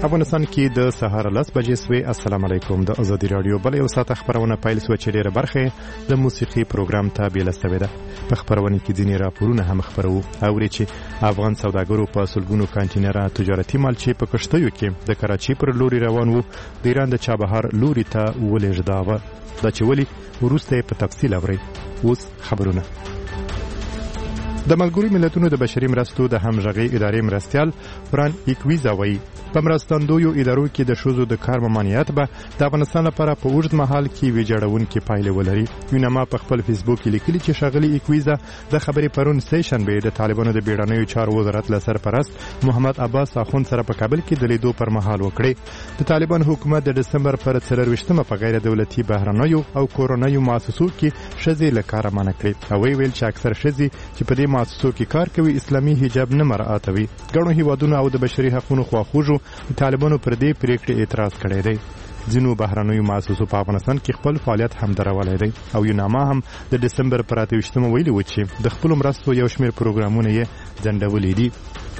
افغانستان کې د سهار 10 بجې سوي. السلام علیکم. د ازادي رادیو بل یو ساعت خبرونه پیل سو چې ډیره برخه د موسیقي پروګرام ته بیل استوي ده. په خبرونه کې ځینې راپورونه هم خبرو او چې افغان سوداګرو په سلګونو کانټینر تجارتي مال چې په کشتیو کې د کراچي پر لوري روان وو د ایران د چابهار لوري ته ولېږداوه. دا چې ولې وروسته په تفصیل اوري. اوس خبرونه. د ملګرو ملتونو د بشري مرستو د همغږي ادارې مرستيال فران ایکویزا وایي په مرستندویو ادارو کې د شوزو د کار ممانعت به د افغانستان لپاره په اوږد مهال کې ویجاړونکې پایلې ولري. یونما په خپل فیسبوک کې لیکلي چې ښاغلي ایکویزا د خبرې پرون سه شنبه د طالبانو د بیړنیو چارو وزارت له سرپرست محمد عباس اخوند سره په کابل کې د لیدو پر مهال وکړي. د طالبان حکومت د دسمبر پر 24مه په غیر دولتي بهرنیو او کورونایي مؤسسو کې شذې له کار منع کړې او ویل چې اکثر شذې چې په دې مؤسسو کې کار کوي اسلامي حجاب نه مراعاتوي. ګڼو هیوادونو او د بشري حقوقو خواخوږو طالبانو پر دې پریکړې اعتراض کړی دی. ځینو بهرنیو مؤسسو په افغانستان کې خپل فعالیت هم درولای دی او یوناما هم د دسمبر پر 28مه ویلي و چې د خپل مرستو یو شمېر پروګرامونه یې ځنډولي دي.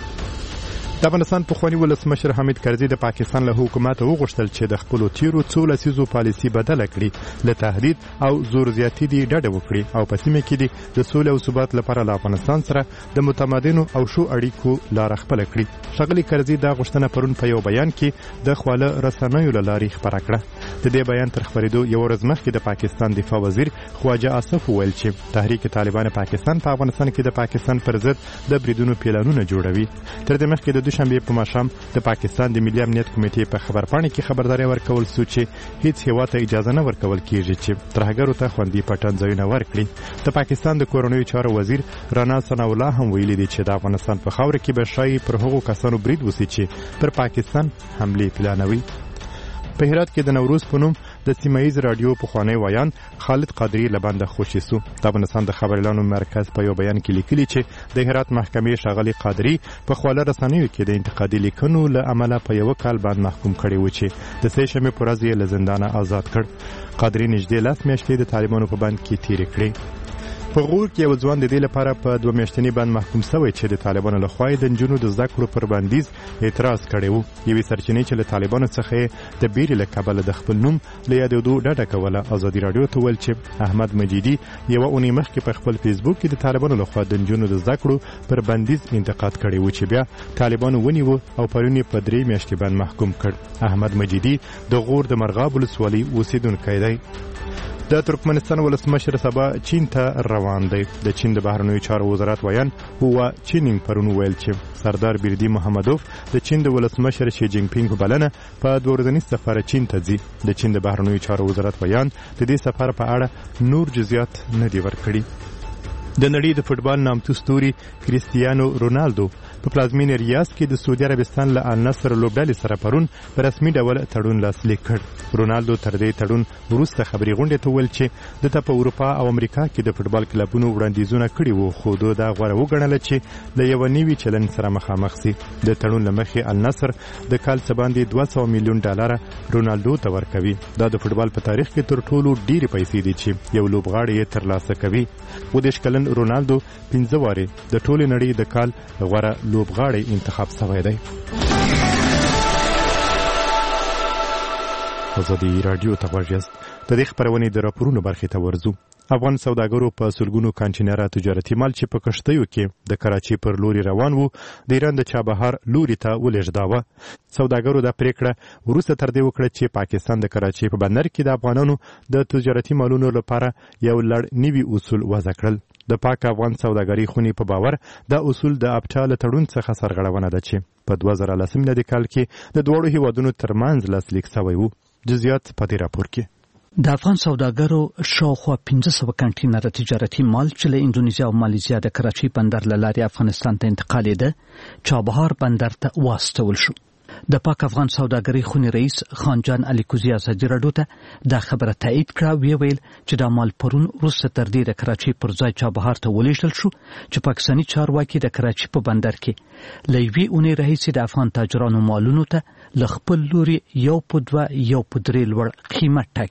د افغانستان پخوانی ولسمشر حامد کرزي د پاکستان له حکومت وغوښتل چې د خپل تیرو څو لسیزو پالیسي بدله کړي، له تهدید او زور زیاتی دی ډډه وکړي او په سیمه کې د سولې او ثبات لپاره له افغانستان سره د متمدنو او شو اړیکو لار خپل کړي. ښاغلي کرزي دا غوښتنه پرون په یو بیان کې د خواله رسنیو له لارې خبره کړه. د دې بیان تر خبرېدو یو ورځ مخکې د پاکستان دفاع وزیر خواجه آصف وویل چې تحریک طالبان پاکستان په افغانستان کې د پاکستان پر ضد د بریدونو پلانونه جوړوي. تر دې مخکې د دوشنبه په ماښام د پاکستان د ملي امنیت کمیټې په خبرپاڼه کې خبرداري ورکول سو چې هیڅ هیواد ته اجازه نه ورکول کیږي چې ترهګرو ته خوندي پټن ځایونه ورکړي. د پاکستان د کورونیو چارو وزیر رانا ثناء الله هم ویلي دی چې د افغانستان په خاور کې به شایي پر هغو کسانو برید وسی چې پر پاکستان حمله پلانوي. په هرات کې د نوروز په نوم د سیمایي رادیو پخوانی وایان خالد قادری لبنده خوشی سو. د افغانستان د خبريالانو مرکز په یو بیان کې لیکلي چې د هرات محکمې ښاغلي قادری په خواله رسنیو کې د انتقادي لیکنو له عمله په یو کال باندې محکوم کړي و چې د سه شنبه پر ورځ یې له زندانه آزاد کړ. قادری نږدې 10 میاشتې د طالبانو په بند کې تیرې کړې. په غور کې یو ځوان د دې لپاره په 2 میاشتنی بند محکوم شوی چې د طالبانو له خوا د نجونو د زده کړو پر بندیز اعتراض کړی وو. یوې سرچینې چې له طالبانو څخه د بیرې له کبله د خپل نوم له یادېدو ډډه کوله ازادي رادیو ته ویل چې احمد مجیدي یو اونۍ مخکې په خپل فیسبوک کې د طالبانو له خوا د نجونو د زده کړو پر بندیز انتقاد کړی و چې بیا طالبانو ونیو او پرون یې په 3 میاشتې بند محکوم کړ. احمد مجیدي د غور د مرغاب ولسوالۍ اوسیدونکی دی. د ترکمنستان ولسمشر سبا چین ته روان دی. د چین د بهرنیو چارو وزارت ویان هوا چینینګ پرون ویل چې سردار بیردی محمدوف د چین د ولسمشر شي جینګ پینګ په بلنه په 2 ورځني سفر چین ته ځي. د چین د بهرنیو چارو وزارت ویان د دې سفر په اړه نور جزئیات نه دی ورکړي. د نړۍ د فوتبال نامتو ستوري کریستیانو رونالدو په پلازمینه ریاض کې د سعودي عربستان له النصر لوبډلې سره پرون په رسمي ډول تړون لاسلیک کړ. رونالدو تر دې تړون وروسته خبري غونډې ته ویل چې د په اروپا او امریکا کې د فوتبال کلبونو وړاندیزونه کړي وو خو دا غوړه وګڼل چې له یو نوي چلن سره مخامخ سي. د تړون لمخې النصر د کال څه باندې $200 میلیون رونالدو ته ورکوي. دا د فوتبال په تاریخ کې تر ټولو ډېرې پیسې دي چې یو لوبغاړی یې ترلاسه کوي. و د شکلن رونالدو 15 واره د ټولې نړۍ د کال غوړه لوبغاړی انتخاب شوی دی. ازادي رادیو ته غوږیاست. د دې خبرونې د راپورونو برخې ته ورځو. افغان سوداګرو په سلګونو کانټینر تجارتي مال چې په کشتیو کې د کراچي پر لوري روان وو د ایران د چابهار لوري ته ولېږداوه. سوداګرو دا پریکړه وروسته تر دې وکړه چې پاکستان د کراچي په بندر کې د افغانانو د تجارتي مالونو لپاره یو لړ نوي اصول وضع کړل. د پاک افغان سوداګرۍ خونې په باور دا اصول د ابټال تړون څخه سرغړونه ده چې په 2010 میلادي کال کې د دوړو هیوادونو ترمنځ لاسلیک شوی وو. جزئیات په دې راپور کې. د افغان سوداګرو شاوخوا 1500 کانټینر تجارتي مال چې له اندونیزیا او مالیزیا د کراچي بندر له لارې افغانستان ته انتقالېده چابهار بندر ته واستول شو. د پاک افغان سوداګرۍ خونې رئیس خانجان علي کوزي ازادي رادیو ته دا خبره تایید کړه. ویل چې دا مال پرون وروسته تر دې د کراچي پر ځای چابهار ته ولېږدول شو چې پاکستاني چارواکي د کراچي په بندر کې له یوې اونۍ راهیسې د افغان تاجرانو مالونو ته له خپل لوري 1.2 1.3 لوړ قیمت ټاکي.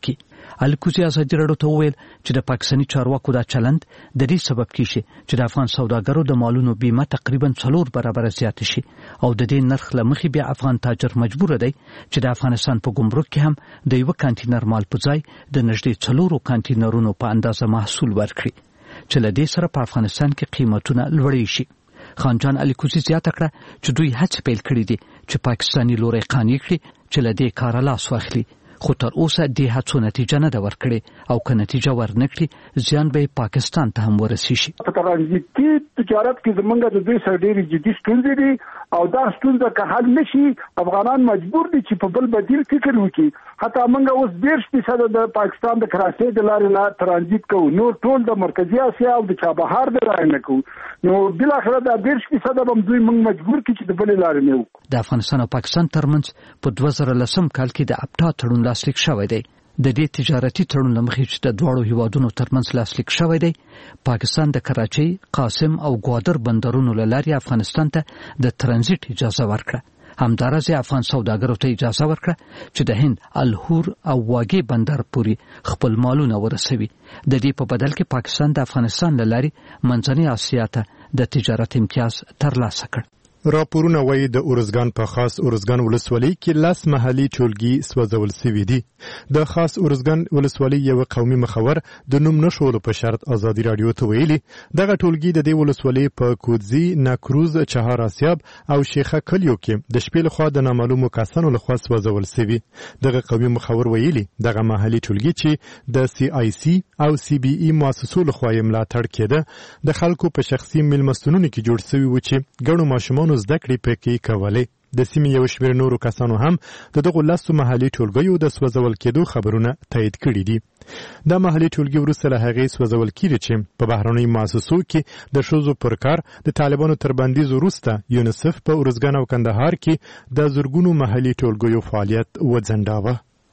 الکوزي ازادي راډیو ته وویل چې د پاکستاني چارواکو دا چلند د دې سبب کیږي چې د افغان سوداګرو د مالونو بیمه تقریبا 4 برابر زیات شي او د دې نرخ له مخې بیا افغان تاجر مجبور دی چې د افغانستان په ګمرک کې هم د یو کانټینر مال په ځای د نږدې 4 کانټینرونو په اندازه محصول ورکړي چې له دې سره په افغانستان کې قیمتونه لوړې شي. خانجان الکوزي زیاته کړه چې دوی هڅه پیل کړې دي چې پاکستاني لوري قانع کړي چې له دې کار لاس واخلي، خو تر اوسه دې هڅو نتیجه نه ده ورکړې او که نتیجه ورنکړي زیان به پاکستان ته هم ورسي شي. په ترانزیتي تجارت کې زمونږ د دوی سره ډېرې جدي ستونزې دي او دا ستونزه که حل نشي افغانان مجبور دي چې په بل بدیل فکر وکړي. حتی موږ اوس 10% د پاکستان د کراچۍ د لارې نه ترانزیت کوو، نور ټول د مرکزي اسیا او د چابهار د لارې نه کوو. نو بلاخره دا 10% هم دوی موږ مجبور کړي چې د بلې لارې نه وکړو. د افغانستان او پاکستان ترمنځ په 2010 کال کې د ابټا تړون لاسلیک شوی دی. د دې تجارتي تړون لمخې چې د دواړو هیوادونو ترمنځ لاسلیک شوی دی، پاکستان د کراچۍ، قاسم او ګوادر بندرونو له لارې افغانستان ته د ترانزیت اجازه ورکړه. همدارس افغان سوداګرو ته اجازه ورکړه چې د هند، الهور او واګې بندر پورې خپل مالونه ورسوي. د دې په بدل کې پاکستان د افغانستان له لارې منځنۍ اسیا ته د تجارت امتیاز ترلاسه کړ. راپورونه وایي د اورزګان په خاص اورزګان ولسوالۍ کې 10 محلي ټولګي سوځول شوي دي. د خاص اورزګان ولسوالۍ یو قومي مخور د نوم نشولو په شرط ازادي راډیو ته ویلي دغه ټولګي د دې ولسوالۍ په کودزي، ناکروز، چهار آسیاب او شیخه کلیو کې د شپې لخوا د نامعلومو کسانو لخوا سوځول شوي. دغه قومي مخور ویلي دغه محلي ټولګي چې د CIC او CBE مؤسسو لخوا ملاتړ کېده د خلکو په شخصي میلمستونونو کې جوړ شوي و چې ګڼو ماشومانو زده کړې پکې کولې. د سیمې یو شمېر نورو کسانو هم د دغو 10 محلي ټولګیو د سوځول کېدو خبرونه تایید کړي دي. دا محلي ټولګي وروسته له هغې سوځول کېږي چې په بهرنیو مؤسسو کې د ښځو پر کار د طالبانو تر بندیز وروسته یونیسف په اورزګان او کندهار کې د زرګونو محلي ټولګیو فعالیت وځنډاوه.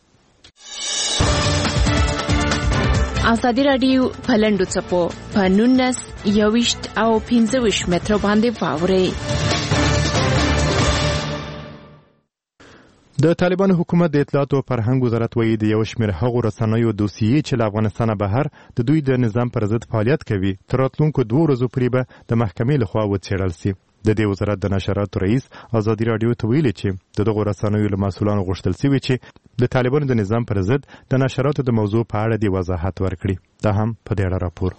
ازادي راډیو په لنډو څپو په 19 21 او 25 متر باندې واوري. د طالبانو حکومت د اطلاعات او فرهنګ وزارت وایي د یو شمېر هغو رسنیو دوسیې چې له افغانستانه بهر د دوی د نظام پر ضد فعالیت کوي تر راتلونکو 2 ورځو پورې به د محکمې لخوا وڅېړل شي. د دې وزارت د نشراتو رئیس ازادي راډیو ته ویلي چې د دغو رسنیو له مسؤلانو غوښتل شوي چې د طالبانو د نظام پر ضد د نشراتو د موضوع په اړه د وضاحت ورکړي. دا هم په دې اړه راپور.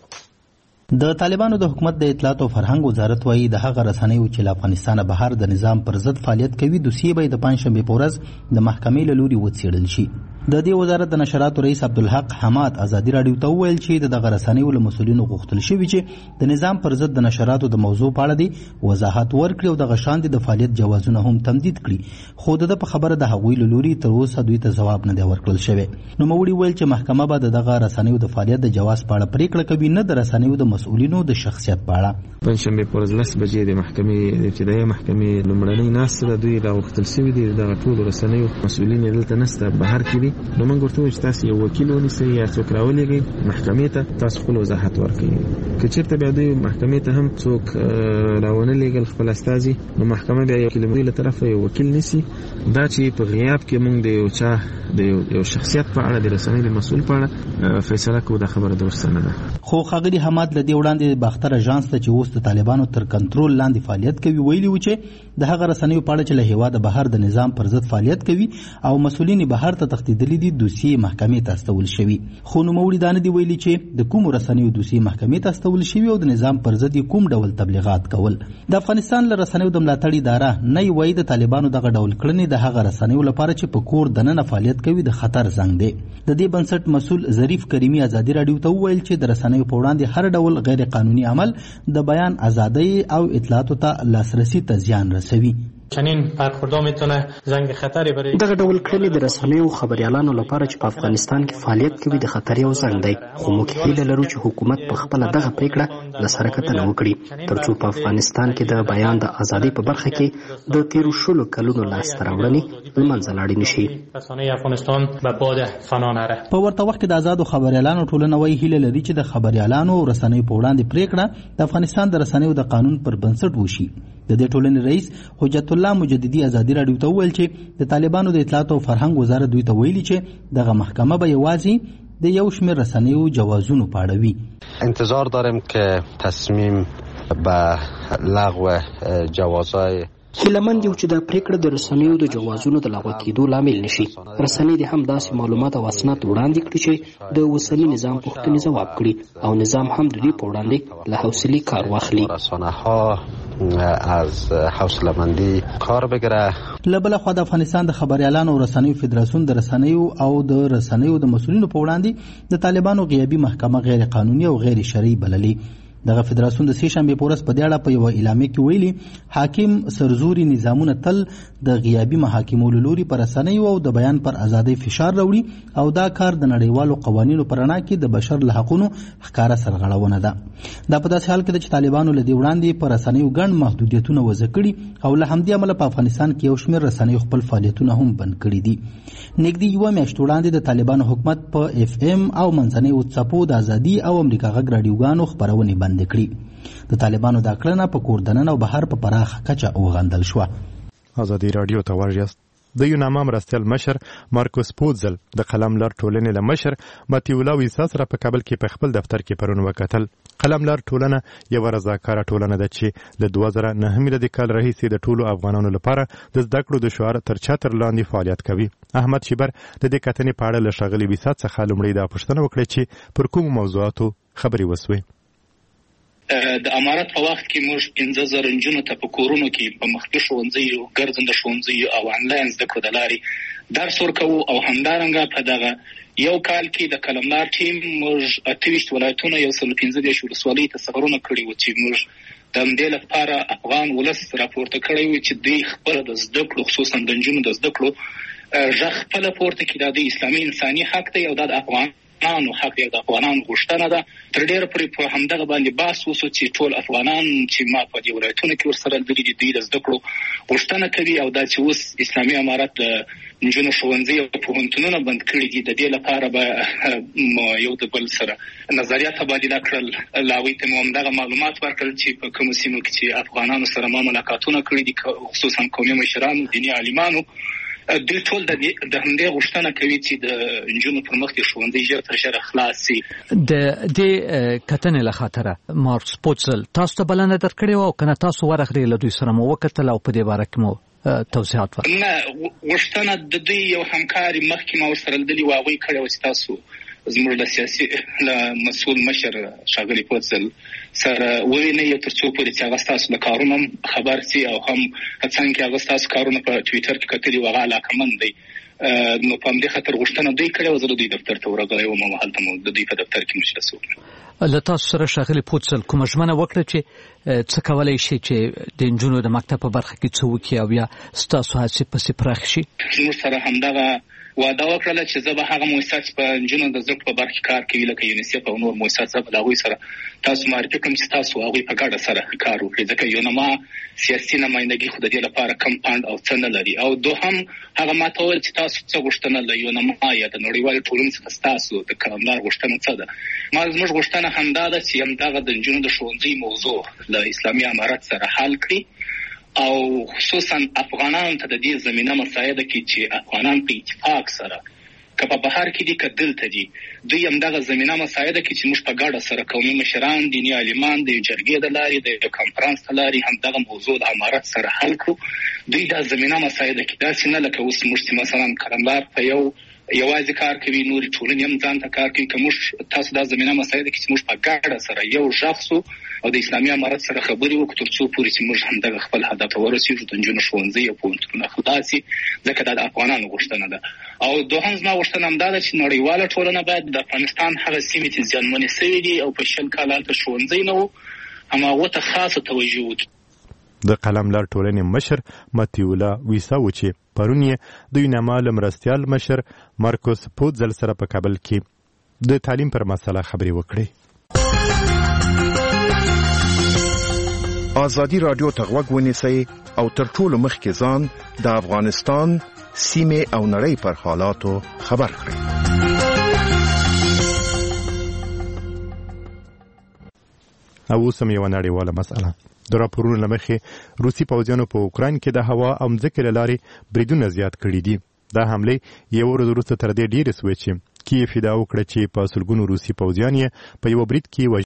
د طالبانو د حکومت د اطلاعات او فرهنګ وزارت وایي د هغه رسنیو چې له افغانستانه بهر د نظام پر ضد فعالیت کوي دوسیې به د پنځشنبې په ورځ د محکمې له لوري وڅېړل شي. د دې وزارت د نشراتو رئیس عبدالحق حماد ازادي راډیو ته وویل چې دغه رسنیو له مسؤلینو غوښتل شوي چې د نظام پر ضد د نشراتو د موضوع په اړه دی وضاحت ورکړي او دغه شان د فعالیت جوازونه هم تمدید کړي، خو د په خبره د هغوی له لوري تر اوسه دوی ته ځواب نه دی ورکړل شوی. نوموړي ویل چې محکمه به دغه رسنیو د فعالیت د جواز په اړه پریکړه کوي، نه د رسنیو د مسؤلینو د شخصیت په اړه. پنځشنبې په ورځ 10 بجې د محکمې د ابتدایي محکمې لومړنۍ ناسته د دوی راوختل شوي دي. دغه ټولو رسنیو مسؤلین دلته نسته، بهر کې دي. نو موږ ورته وایو چې تاسو یو وکیل ونیسئ یا څوک راولېږئ محکمې ته، تاسو خپل وضاحت ورکړئ. که چېرته بیا دوی محکمې ته هم څوک راونه لېږل خپل استازي، نو محکمه بیا یو وکیل له طرفه یو وکیل نیسي. دا چې په غیاب کې موږ د یو چا د یو شخصیت په اړه د رسنۍ د مسؤل په اړه فیصله کوو، دا خبره درسته نه ده. خو ښاغلي حماد له دې وړاندې باختر اژانس ته چې اوس د طالبانو تر کنټرول لاندې فعالیت کوي ویلي و چې د هغه رسنیو په اړه چې له هېواده بهر د نظام پر ضد فعالیت کوي او مسؤلین بهر ته تښتېدلي دي دوسیې محکمې ته استول شوي. خو نوموړي دا نه دي ویلي چې د کومو رسنیو دوسیې محکمې ته استول شوي او د نظام پر ضد یې کوم ډول تبلیغات کول. د افغانستان له رسنیو د ملاتړ اداره نه وایي د طالبانو دغه ډول کړنې د هغه رسنیو لپاره چې په کور دننه فعالیت کوي د خطر زنګ دی. د دې بنسټ مسؤل ظریف کریمي ازادي راډیو ته وویل چې د رسنیو په وړاندې هر ډول غیر قانوني عمل د بیان ازادۍ او اطلاعاتو ته لاسرسي ته زیان رسوي. چنین برخوردار میتونه زنگ خطری برای دغه ډول کړنې د رسنیو خبريالانو لپاره چې په افغانستان کې فعالیت کوي د خطر یو زنګ دی، خو موږ هیله لرو چې حکومت په خپل دغه پریکړه له سره کتنه وکړي ترڅو په افغانستان کې د بیان د ازادۍ په برخه کې د تیرو 16 کلونو لاسته راوړنې له منځه لاړې نشي. رسنۍ افغانستان به باد فنا نره. په ورته وخت کې د آزادو خبريالانو ټولنه وایي هیله لري چې د خبريالانو او رسنیو په وړاندې پریکړه د افغانستان د رسنیو د قانون پر بنسټ وشي. د دې ټولنې رئیس حجت الله مجددي ازادي راډیو ته وویل چې د طالبانو د اطلاعات او فرهنګ وزارت دوی ته ویلي چې دغه محکمه به یوازې د یو شمېر رسنیو جوازونو په اړه وي. انتظار داریم که تصمیم به لغو جوازهای هیلمند یو چې دا پریکړه د رسنیو د جوازونو د لغوه کېدو لامل نشي. رسنۍ د هم داسې معلومات او اسناد وړاندې کړي چې د اوسني نظام پوښتنې ځواب کړي او نظام هم د دې په وړاندې له حوصلې کار واخلي. رسانه‌ها از حوصله‌مندی کار بگیره. له بله خوا د افغانستان د خبریالانو او رسنیو فدراسیون د رسنیو او د رسنیو د مسؤلینو په وړاندې د طالبانو غیابي محکمه غیر قانوني او غیر شرعي بللي. دغه فدراسیون د سې شنبې په ورځ په دې اړه په یوه اعلامیه کې ویلي حاکم سرزوري نظامونه تل د غیابي محاکمو له لوري پر رسنیو او د بیان پر ازادۍ فشار راوړي او دا کار د نړیوالو قوانینو په رڼا کې د بشر له حقونو ښکاره سرغړونه ده. دا په داسې حال کې ده چې طالبانو له دې وړاندې پر رسنیو ګڼ محدودیتونه وضع کړي او له همدې امله په افغانستان کې یو شمېر رسنیو خپل فعالیتونه هم بند کړي دي. نږدې یوه میاشت وړاندې د طالبانو حکومت په FM او منځنیو څپو د ازادي او امریکا غږ راډیوګانو خپرونې بند کړي. د طالبانو دا کړنه په کور دننه او بهر په پراخه کچه وغندل شوه. ازادي راډیو ته ورغاست. د یوناما مرستیال مشر مارکوس پوتزل د قلم لار ټولنې له مشر ماتیولا ویسا سره په کابل کې په خپل دفتر کې پرون وکتل. قلم لار ټولنه یو رضاکاره ټولنه ده چې له 2009 میلادي کال راهیسې د ټولو افغانانو لپاره د زده کړو د شعار تر چتر لاندې فعالیت کوي. احمد شیبر د دې کتنې په اړه له ښاغلي ویسا څخه لومړی دا پوښتنه وکړه چې پر کومو موضوعاتو خبرې وسوې. د امارت په وخت کې موږ 15,000 نجونو ته په کورونو کې په مخکې ښوونځیو ګرځنده ښوونځیو او انلاین زده کړو د لارې درس ورکوو او همدارنګه په دغه یو کال کې د قلمدار ټیم موږ 28 ولایتونه 115 ولسوالۍ ته سفرونه کړي وو چې موږ د همدې لپاره افغان ولس راپورته کړی و چې دوی خپل د زده کړو خصوصا د نجونو د زده کړو غږ خپله پورته کړي. دا د اسلامي انساني حق دی او دا د افغانانو حق دی، د افغانانو غوښتنه ده. تر ډېره پورې په همدغه باندې بحث وشو چې ټول افغانان چې ما په دې ولایتونو کې ورسره لیدلي دي دوی د زده کړو غوښتنه کوي او دا چې اوس اسلامي امارت د نجونو ښوونځي او پوهنتونونه بند کړي دي د دې لپاره به یو د بل سره نظریه تبادله کړل. له هغوی ته مو همدغه معلومات ورکړل چې په کومو سیمو کې چې افغانانو سره ما ملاقاتونه کړي دي خصوصا قومي مشرانو دیني عالمانو دوی ټول د همدې غوښتنه کوي چې د نجونو پر مخ د ښوونځي ژر تر ژره خلاص شي. د دې کتنې له خاطره مارکس پوتزل تاسو ته بلنه درکړې وه او که نه تاسو ورغلئ له دوی سره مو وکتل او په دې باره کې مو توضیحات ورکړل؟ نه، غوښتنه د دوی یو همکاري مخکې ما ورسره لیدلي وه هغوی کړې وه چې تاسو زموږ له سیاسي له مسؤل مشر ښاغلي پوتزل سره ووینئ تر څو پورې چې هغه ستاسو له کارونو هم خبر شي او هم څنګه هغه ستاسو کارونه په ټویټر کې کتلي وو هغه علاقمند دی. نو په همدې خاطر غوښتنه دوی کړې وه. زه د دوی دفتر ته ورغلی وم او هلته مو د دوی په دفتر کې مجلس وکړو. له تاسو سره ښاغلي پوتزل کومه ژمنه وکړه چې څه کولی شي چې د نجونو د مکتب په برخه کې څه وکړي او یا ستاسو هڅې پسې پراخې شي؟ موږ سره همدغه وعده وکړله چې زه به هغه مؤسسات په نجونو د زده کړو په برخه کې کار کوي لکه یونیسف او نور مؤسسات به د هغوی سره تاسو معرفي کړم چې تاسو هغوی په ګډه سره کار وکړي ځکه یونما سیاسي نمایندګي خو د دې لپاره کم فنډ او څه نه لري. او دوهم هغه ما ته وویل چې تاسو څه غوښتنه له یونما یا د نړیوالې ټولنې څخه ستاسو د قلمدار غوښتنه څه ده؟ ما زموږ غوښتنه همدا ده چې همدغه د نجونو د ښوونځي موضوع له اسلامي امارت سره حل کړي او خصوصا افغانانو ته د دې زمینه مساعده کړي چې افغانان په اتفاق سره که په بهر کې دي که دلته دي دوی همدغه زمینه مساعده کړي چې موږ په ګډه سره قومي مشران دیني عالمان د یو جرګې د لارې د یو کنفرانس د لارې همدغه موضوع د امارت سره حل کړو. دوی دا زمینه مساعده کړي داسې نه لکه اوس موږ چې مثلا قلمدار په یوازې کار کوي نورې ټولنې هم ځان ته کار کوي. که موږ تاسو دا زمینه مساعده کړي چې موږ په ګډه سره یو غږ سو او د اسلامي امارت سره خبرې وکړو تر څو پورې چې موږ همدغه خپل هدف ته ورسېږو د نجونو ښوونځي او پوهنتونونه خلاص شي ځکه دا د افغانانو غوښتنه ده. او دوهم زما غوښتنه همدا ده چې نړیواله ټولنه باید د افغانستان هغه سیمې چې زیانمنې شوي دي او په 20 کال هلته ښوونځی نه و هماغو ته خاصه توجه وکړي. د قلم لار ټولنې مشر ماتیولا ویسا و چې پرون یې د یوناما له مرستیال مشر مارکوس پوتزل سره په کابل کې د تعلیم پر مسله خبرې وکړې. ازادي رادیو ته غوږ ونیسئ او تر ټولو مخکې ځان د افغانستان سیمې او نړۍ پر حالاتو خبر کړئ. او اوس هم یوه نړیواله مسله. د راپورونو له مخې روسي پوځیانو په اوکراین کې د هوا او مځکې له لارې بریدونه زیات کړي دي. دا حملې یوه ورځ وروسته تر دې ډېرې سوې چې کیف دا وکړه چې په سلګونو روسي پوځیان په یو برید کې